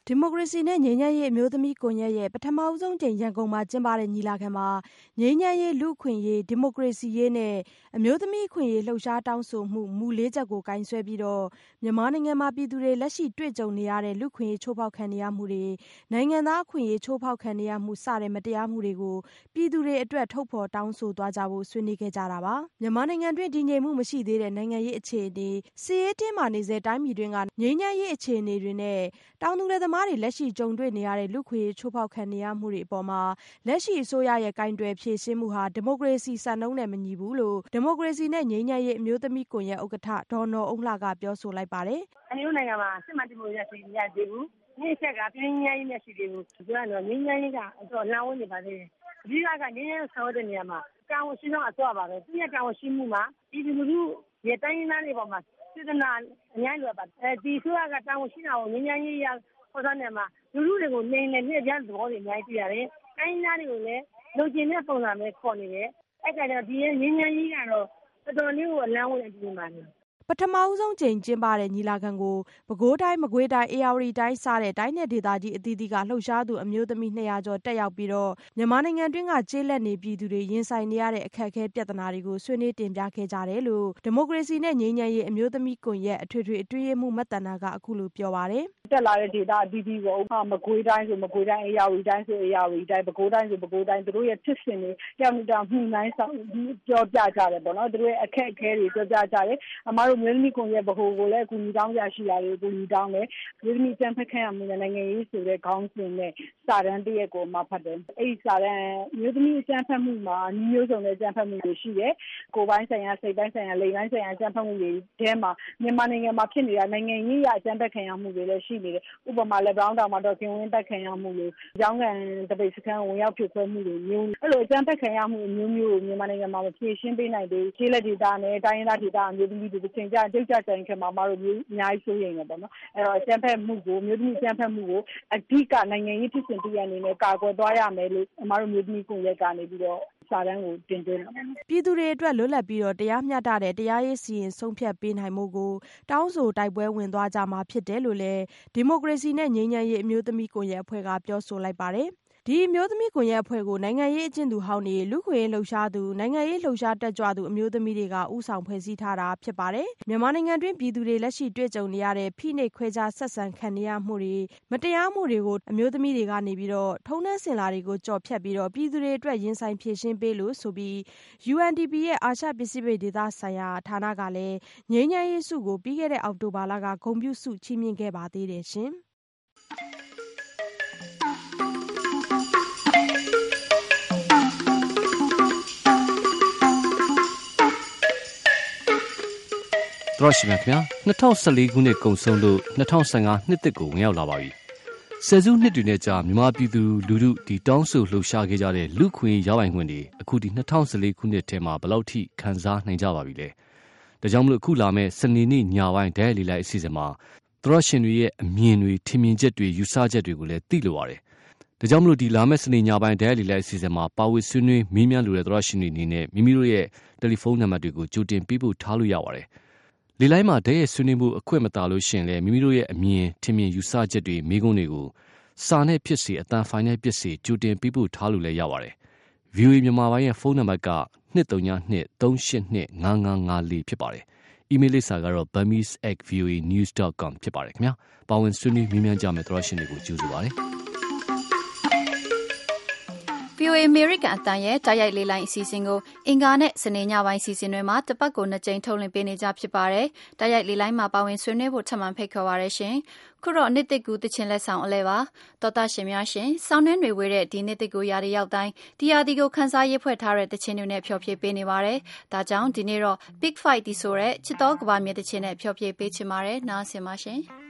ဒီမိုကရေစီနဲ့ငြိမ်းချမ်းရေးအမျိုးသမီးကွန်ရက်ရဲ့ပထမဆုံးကြိမ်ရန်ကုန်မှာကျင်းပတဲ့ညီလာခံမှာငြိမ်းချမ်းရေးလူ့အခွင့်အရေးဒီမိုကရေစီရေးနဲ့အမျိုးသမီးအခွင့်အရေးလှုပ်ရှားတောင်းဆိုမှုမူလေးချက်ကိုကင်ဆယ်ပြီးတော့မြန်မာနိုင်ငံမှာပြည်သူတွေလက်ရှိတွေ့ကြုံနေရတဲ့လူ့အခွင့်အရေးချိုးဖောက်ခံနေရမှုတွေနိုင်ငံသားအခွင့်အရေးချိုးဖောက်ခံနေရမှုစတဲ့မတရားမှုတွေကိုပြည်သူတွေအတွက်ထုတ်ဖော်တောင်းဆိုသွားကြဖို့ဆွေးနွေးခဲ့ကြတာပါမြန်မာနိုင်ငံတွင်တည်ငြိမ်မှုမရှိသေးတဲ့နိုင်ငံရေးအခြေအနေစစ်ရေးတင်းမာနေစေတိုင်းပြည်တွင်ကငြိမ်းချမ်းရေးအခြေအနေတွေနဲ့တောင်သူလယ်သမားတွေလက်ရှိကြုံတွေ့နေရတဲ့လူ့ခွင့်ရေးချိုးဖောက်ခံနေရမှုတွေအပေါ်မှာလက်ရှိအစိုးရရဲ့ကင်တွယ်ဖြေရှင်းမှုဟာဒီမိုကရေစီစံနှုန်းနဲ့မညီဘူးလို့ဒီမိုကရေစီနဲ့ငြိမ်းချမ်းရေးအမျိုးသမီးကွန်ရက်ဥက္ကဋ္ဌဒေါ်နော်အုံးလှကပြောဆိုလိုက်ပါတယ်။အမျိုးနိုင်ငံမှာစစ်မှန်ဒီမိုကရေစီရသေးဘူး။ဒီချက်ကပြင်းပြင်းရေးမရှိသေးဘူး။ပြောရတော့ငြိမ်းချမ်းရေးကတော့လမ်းဝင်နေပါသေးတယ်။အဓိကကငြိမ်းချမ်းရေးဆောင်တဲ့နေရာမှာတာဝန်ရှိဆုံးအစိုးရပါပဲ။သူရဲ့တာဝန်ရှိမှုမှာဒီလူလူရဲ့တိုင်းရင်းသားတွေပေါ်မှာစေတနာအများကြီးလိုပါအဲဒီဆိုရကတာဝန်ရှိတာကိုငြိမ်းချမ်းရေးရပေါ်သားနေမှာလူလူတွေကိုနေနေနဲ့ပြန်သဘောတွေအများကြီးပြရတယ်။တိုင်းရင်းသားတွေကိုလည်းလူကျင်တဲ့ပုံစံနဲ့ခေါ်နေတယ်။အဲ့ကတော့ဒီငြိမ်းချမ်းရေးကတော့တော်တော်လေးကိုအလံဝင်နေပါနေပထမဦးဆုံးချိန်ကျင်းပတဲ့ညီလာခံကိုပဲခူးတိုင်းမကွေးတိုင်းအေရဝတီတိုင်းစတဲ့တိုင်းနယ်ဒေသကြီးအသီးသီးကလှုပ်ရှားသူအမျိုးသမီးနှစ်ရာကျော်တက်ရောက်ပြီးတော့မြန်မာနိုင်ငံတွင်းကကျေးလက်နေပြည်သူတွေရင်ဆိုင်နေရတဲ့အခက်အခဲပြဿနာတွေကိုဆွေးနွေးတင်ပြခဲ့ကြတယ်လို့ဒီမိုကရေစီနဲ့ငြိမ်းချမ်းရေးအမျိုးသမီးကွန်ရက်အထွေထွေအတွင်းရေးမှူးမတ်တနာကအခုလိုပြောပါတယ်တက်လာတဲ့ဒေသအသီးသီးကိုမကွေးတိုင်းဆိုမကွေးတိုင်းအေရဝတီတိုင်းဆိုအေရဝတီတိုင်းပဲခူးတိုင်းဆိုပဲခူးတိုင်းတို့ရဲ့ဖြစ်စဉ်တွေကြောင်တာမှုနိုင်ဆောင်ပြောပြကြတယ်ပေါ့နော်တို့ရဲ့အခက်အခဲတွေပြောပြကြတယ်အမားတို့မျိုးသမီးကွန်ရက်ဘကိုကိုလည်းအကူအညီတောင်းကြရှိလာတယ်အကူအညီတောင်းတယ်မျိုးသမီးတန်ဖက်ခံရမှုနဲ့နိုင်ငံရေးဆိုတဲ့ခေါင်းစဉ်နဲ့စာတမ်းတရက်ကိုမှဖတ်တယ်အဲ့ဒီစာတမ်းမျိုးသမီးအကြမ်းဖက်မှုမှာမျိုးစုံတဲ့အကြမ်းဖက်မှုတွေရှိတယ်ကိုယ်ပိုင်းဆိုင်ရာစိတ်ပိုင်းဆိုင်ရာလိင်ပိုင်းဆိုင်ရာအကြမ်းဖက်မှုတွေထဲမှာမြန်မာနိုင်ငံမှာဖြစ်နေတာနိုင်ငံရေးအကြမ်းဖက်ခံရမှုတွေလည်းရှိနေတယ်ဥပမာလည်းဘောင်းတောင်မှာတော့ကင်ဝင်းတက်ခံရမှုတွေကျောင်းကန်တပိတ်စခန်းဝင်ရောက်ဖြစ်ခွဲမှုတွေမျိုးအဲ့လိုအကြမ်းဖက်ခံရမှုမျိုးမျိုးကိုမြန်မာနိုင်ငံမှာမဖြေရှင်းပေးနိုင်သေးခြေလက်ဒေသနဲ့တိုင်းရင်းသားဒေသအမျိုးသမီးတွေတင်ကြတိတ်ကြတိုင်ခင်မှာမတို့မျိုးအများကြီးစိုးရိမ်နေတယ်ပေါ့နော်အဲ့တော့အကြမ်းဖက်မှုကိုမျိုးသမီးအကြမ်းဖက်မှုကိုအဓိကနိုင်ငံရေးဖြစ်စဉ်တရအနေနဲ့ကာကွယ်သွားရမယ်လို့အမတို့မျိုးသမီးကွန်ရက်ကနေပြီးတော့စာတမ်းကိုတင်သွင်းတာပြည်သူတွေအတွက်လွတ်လပ်ပြီးတော့တရားမျှတတဲ့တရားရေးစီရင်ဆုံးဖြတ်ပေးနိုင်မှုကိုတောင်းဆိုတိုက်ပွဲဝင်သွားကြမှာဖြစ်တယ်လို့လည်းဒီမိုကရေစီနဲ့ငြိမ်းချမ်းရေးအမျိုးသမီးကွန်ရက်အဖွဲ့ကပြောဆိုလိုက်ပါတယ်ဒီအမျိုးသမီးကွန်ရက်အဖွဲ့ကိုနိုင်ငံရေးအကျဉ်းသူဟောင်းတွေလူခွေလှုပ်ရှားသူနိုင်ငံရေးလှုပ်ရှားတက်ကြွသူအမျိုးသမီးတွေကဥဆောင်ဖွဲ့စည်းထားတာဖြစ်ပါတယ်မြန်မာနိုင်ငံတွင်းပြည်သူတွေလက်ရှိတွေ့ကြုံနေရတဲ့ဖိနှိပ်ခွဲခြားဆက်ဆံခံနေရမှုတွေမတရားမှုတွေကိုအမျိုးသမီးတွေကနေပြီးတော့ထုံးတမ်းစင်လာတွေကိုကြော်ဖြတ်ပြီးတော့ပြည်သူတွေအတွက်ရင်ဆိုင်ဖြည့်ရှင်းပေးလို့ဆိုပြီး ယူ အန် ဒီ ပီ ရဲ့အာရှပစိဖိတ်ဒေသဆိုင်ရာဌာနကလည်းငြိမ်းချမ်းရေးဆုကိုပြီးခဲ့တဲ့အောက်တိုဘာလကဂုဏ်ပြုဆုချီးမြှင့်ခဲ့ပါသေးတယ်ရှင်သရရှိမြခင်ဗျာ၂၀၁၄ခုနှစ်ကုန်ဆုံးလို့၂၀၁၅နှစ်သစ်ကိုဝင်ရောက်လာပါပြီ။ဆယ်စုနှစ်တွေနဲ့ကြာမြန်မာပြည်သူလူထုဒီတောင်းဆိုလှုပ်ရှားခဲ့ကြတဲ့လူခွင့်ရပိုင်ခွင့်တွေအခုဒီ၂၀၁၄ခုနှစ်ထဲမှာဘယ်လောက်ထိခံစားနိုင်ကြပါပြီလဲ။ဒါကြောင့်မလို့အခုလာမဲ့စနေနေ့ညပိုင်းဒဲလီလိုက်အစီအစဉ်မှာသရရှင်တွေရဲ့အမြင်တွေထင်မြင်ချက်တွေယူဆချက်တွေကိုလည်းသိလိုပါတယ်။ဒါကြောင့်မလို့ဒီလာမဲ့စနေညပိုင်းဒဲလီလိုက်အစီအစဉ်မှာပါဝေဆွေးနွေးမေးမြန်းလိုတဲ့သရရှင်တွေအနေနဲ့မိမိတို့ရဲ့တယ်လီဖုန်းနံပါတ်တွေကိုကြိုတင်ပေးဖို့ထားလို့ရပါတယ်။လေလိုင်းမှာတည်းရဲ့ဆွေးနွေးမှုအခွင့်မသာလို့ရှင်လေမိမိတို့ရဲ့အမြင်ထင်မြင်ယူဆချက်တွေမိကုန်းတွေကိုစာနဲ့ဖြစ်စေအတန်ဖိုင်နဲ့ဖြစ်စေကြိုတင်ပေးဖို့ထားလို့လည်းရပါတယ်။ ဗီ အို အေ မြန်မာပိုင်းရဲ့ဖုန်းနံပါတ်က၂၃၂ ၃၈၂ ၅၅၅၄ဖြစ်ပါတယ်။ အီးမေးလ်လိပ်စာကတော့ burmese at v o a news dot com ဖြစ်ပါတယ်ခင်ဗျာ။ပါဝင်ဆွေးနွေးမေးမြန်းကြမယ့်သရရှင်တွေကိုကြိုဆိုပါတယ်။ဗီ အို အေ အမေရိကန်အသံရဲ့တိုက်ရိုက်လေးလိုင်းအစီအစဉ်ကိုအင်္ဂါနဲ့စနေညပိုင်းစီစဉ်တွေမှာတပတ်ကိုနှစ်ကြိမ်ထုတ်လွှင့်ပေးနေကြဖြစ်ပါတယ်။တိုက်ရိုက်လေးလိုင်းမှာပါဝင်ဆွေးနွေးဖို့ထပ်မံဖိတ်ခေါ်ပါရရှင်။ခုတော့နှစ်သစ်ကူးတခြင်းလက်ဆောင်အလဲပါ။တော်သားရှင်များရှင်ဆောင်းနှင်းတွေဝေးတဲ့ဒီနှစ်သစ်ကူးရာသီရောက်တိုင်းဒီရာသီကိုခန်းစားရေးဖွဲ့ထားတဲ့တခြင်းတွေနဲ့ဖျော်ဖြေပေးနေပါတယ်။ဒါကြောင့်ဒီနေ့တော့ Big Fight ဒီဆိုတဲ့ချစ်တော်ကဘာမြေတခြင်းနဲ့ဖျော်ဖြေပေးချင်ပါတယ်။နားဆင်ပါရှင်။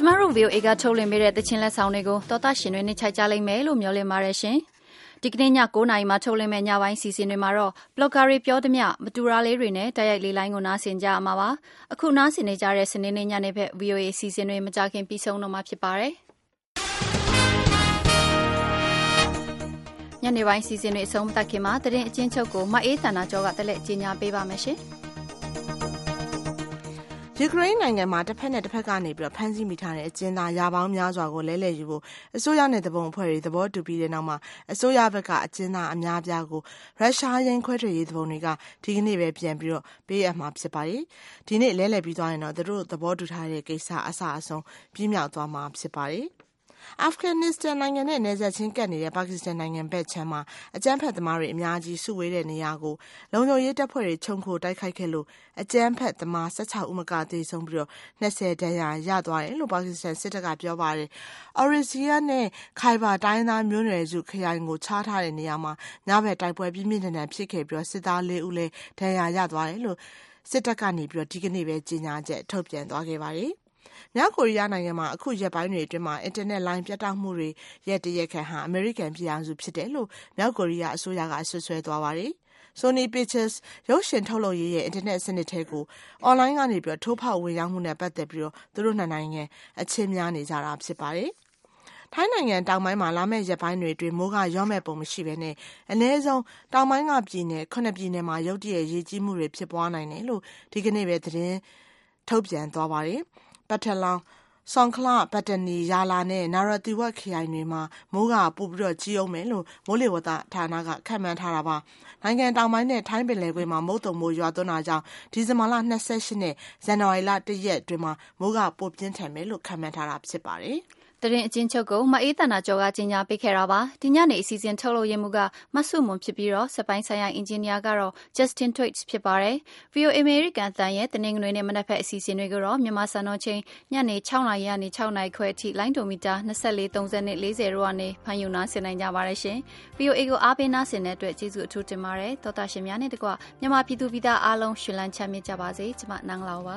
ကျမတို့ V O A ကထုတ်လွှင့်ပေးတဲ့သချင်းလက်ဆောင်တွေကိုတော်သားရှင်တွေနဲ့ခြိုက်ကြလိမ့်မယ်လို့မျှော်လင့်ပါတယ်ရှင်ဒီကနေ့ည၉နာရီမှာထုတ်လွှင့်မဲ့ညပိုင်းစီစဉ်တွေမှာတော့ blogger တွေပြောသမျှမတူတာလေးတွေနဲ့တိုက်ရိုက်လေးလိုင်းကိုနားဆင်ကြရမှာပါအခုနားဆင်နေကြတဲ့စနေနေ့ညနေဘက် V O A စီစဉ်တွေမကြခင်ပြီးဆုံးတော့မှာဖြစ်ပါတယ်ညနေပိုင်းစီစဉ်တွေအဆုံးမသတ်ခင်မှာသတင်းအချင်းချုပ်ကိုမအေးသန္တာကျော်ကတက်လက်ကြီးညာပေးပါမယ်ရှင်ယူကရိန်းနိုင်ငံမှာတစ်ဖက်နဲ့တစ်ဖက်ကနေပြီးတော့ဖမ်းဆီးမိထားတဲ့အကျဉ်းသားရာပေါင်းများစွာကိုလဲလှယ်ယူဖို့အစိုးရနဲ့တပုံအဖွဲ့တွေသဘောတူပြီးတဲ့နောက်မှာအစိုးရဘက်ကအကျဉ်းသားအများအပြားကိုရုရှားရင်းခွဲထွက်ရေးတပုံတွေကဒီကနေ့ပဲပြန်ပြီးတော့ပေးအပ်မှာဖြစ်ပါတယ်။ဒီနေ့လဲလှယ်ပြီးသွားရင်တော့သူတို့သဘောတူထားတဲ့ကိစ္စအစအဆုံးပြီးမြောက်သွားမှာဖြစ်ပါတယ်။အာဖဂန်နစ္စတန်နိုင်ငံနဲ့နယ်စပ်ချင်းကပ်နေတဲ့ပါကစ္စတန်နိုင်ငံဘက်ခြမ်းမှာအကြမ်းဖက်သမားတွေအများကြီးစုဝေးတဲ့နေရာကိုလုံခြုံရေးတပ်ဖွဲ့တွေခြုံခိုတိုက်ခိုက်ခဲ့လို့အကြမ်းဖက်သမား၁၆ဦးမကသေဆုံးပြီးတော့၂၀ဒဏ်ရာရသွားတယ်လို့ပါကစ္စတန်စစ်တပ်ကပြောပါတယ်။အော်ရီစီယာနဲ့ခိုင်ဘာတိုင်းသားမျိုးနွယ်စုခရိုင်ကိုခြားထားတဲ့နေရာမှာညဘက်တိုက်ပွဲပြင်းပြင်းထန်ထန်ဖြစ်ခဲ့ပြီးတော့စစ်သား၄ဦးလည်းဒဏ်ရာရသွားတယ်လို့စစ်တပ်ကနေပြီးတော့ဒီကနေ့ပဲကြေညာချက်ထုတ်ပြန်သွားခဲ့ပါတယ်။မြောက်ကိုရီးယားနိုင်ငံမှာအခုရက်ပိုင်းတွေအတွင်းမှာအင်တာနက်လိုင်းပြတ်တောက်မှုတွေရဲ့တရက်ခန့်ဟာအမေရိကန်ပြည်အောင်စုဖြစ်တယ်လို့မြောက်ကိုရီးယားအစိုးရကဆွဆွဲသွားပါတယ်။ Sony Pictures ရုပ်ရှင်ထုတ်လုပ်ရေးရဲ့အင်တာနက်စနစ်ထဲကိုအွန်လိုင်းကနေပြီးတော့ထိုးဖောက်ဝင်ရောက်မှုနဲ့ပတ်သက်ပြီးတော့သူတို့နှစ်နိုင်ငံအချင်းများနေကြတာဖြစ်ပါတယ်။ထိုင်းနိုင်ငံတောင်ပိုင်းမှာလာမယ့်ရက်ပိုင်းတွေအတွင်းမိုးကရောမဲ့ပုံမရှိဘဲနဲ့အနည်းဆုံးတောင်ပိုင်းကပြည်နယ်ခုနှစ်ပြည်နယ်မှာရုတ်တရက်ရေကြီးမှုတွေဖြစ်ပွားနိုင်တယ်လို့ဒီကနေ့ပဲသတင်းထုတ်ပြန်သွားပါတယ်။ပတ်ထလောင်ဆောင်ခလပတ်တနီယာလာနဲ့နာရတိဝတ်ခရိုင်တွေမှာမိုးကပိုပြီးတော့ကြီးအောင်မယ်လို့မိုးလေဝသဌာနကခန့်မှန်းထားတာပါနိုင်ငံတောင်ပိုင်းနဲ့ထိုင်းပင်လယ်ကွေ့မှာမုတ်တုံမိုးရွာသွန်းတာကြောင့်ဒီဇင်ဘာလ၂၈နဲ့ဇန်နဝါရီလ၁ရက်အတွင်းမှာမိုးကပိုပြင်းထန်မယ်လို့ခန့်မှန်းထားတာဖြစ်ပါတယ်သတင်းအချင်းချုပ်ကိုမအေးတနာကျော်ကကြီးညာပေးခဲ့တာပါဒီညနေအစီအစဉ်ထုတ်လုပ်ရမှုကမဆုမွန်ဖြစ်ပြီးတော့စပိုင်းဆိုင်ရာအင်ဂျင်နီယာကတော့ Justin Twaits ဖြစ်ပါတယ် V O A American အသံရဲ့တနင်္ဂနွေနေ့မနက်ဖက်အစီအစဉ်တွေကိုတော့မြန်မာစံတော်ချိန်ညနေ၆နာရီကနေ၆နာရီခွဲအထိလိုင်းဒိုမီတာ၂၄ ၃၀ ၄၀တို့ကနေဖန်ယူနာဆင်နိုင်ကြပါတယ်ရှင် V O A ကိုအားပေးနာဆင်တဲ့အတွက်ကျေးဇူးအထူးတင်ပါတယ်တော်တာရှင်များနဲ့တကွမြန်မာပြည်သူပြည်သားအားလုံးရှင်လန်းချမ်းမြေ့ကြပါစေကျမနန်းလောက်ပါ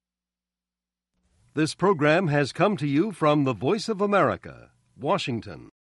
This program has come to you from the Voice of America, Washington.